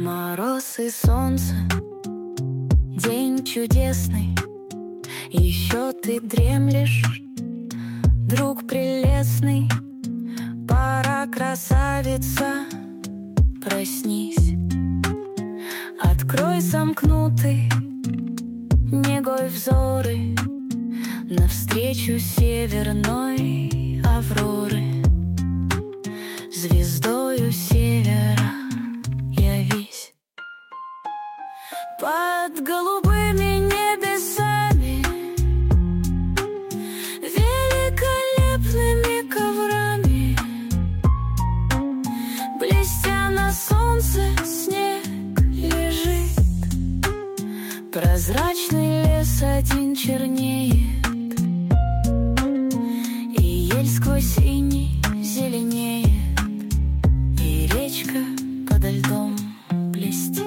Мороз и солнце, день чудесный. Еще ты дремлешь, друг прелестный. Пора, красавица, проснись. Открой сомкнутый негой взоры навстречу северной авроры. Звездою севера явись. Под голубыми небесами, великолепными коврами, блестя на солнце, снег лежит. Прозрачный лес один чернеет, и ель сквозь иней зеленеет, и речка подо льдом блестит.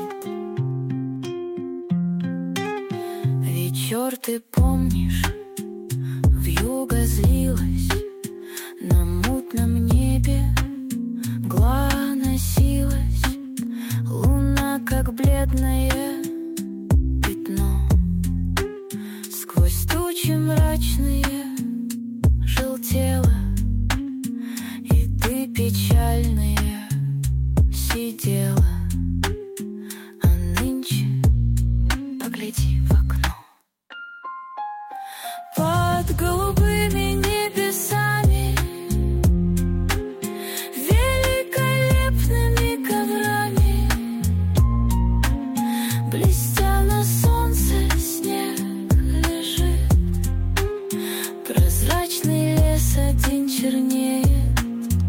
Вечер, ты помнишь, вьюга злилась, на мутном небе мгла носилась, луна, как бледное пятно, сквозь тучи мрачные желтела, и ты печальная сидела. А нынче погляди в окно. Под голубыми небесами, великолепными коврами, блестя на солнце, снег лежит. Прозрачный лес один чернеет,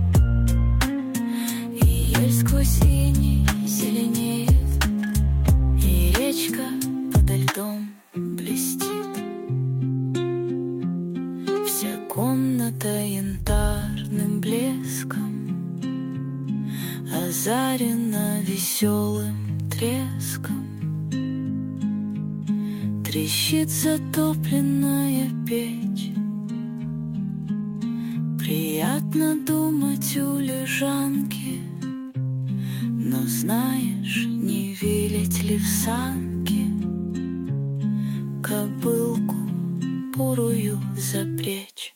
и ель сквозь иней зеленеет, и речка подо льдом блестит. Вся комната янтарным блеском озарена веселым треском. Трещит затопленная печь, приятно думать у лежанки, но знаешь, не велеть ли в санки кобылку бурую запречь.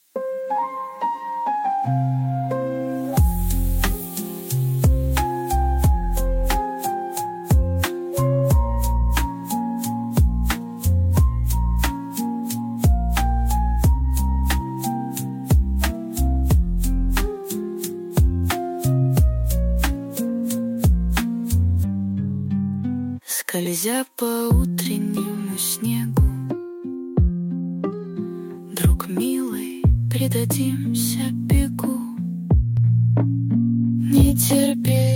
Скользя по утреннему снегу, друг милый, предадимся бегу. Не терпи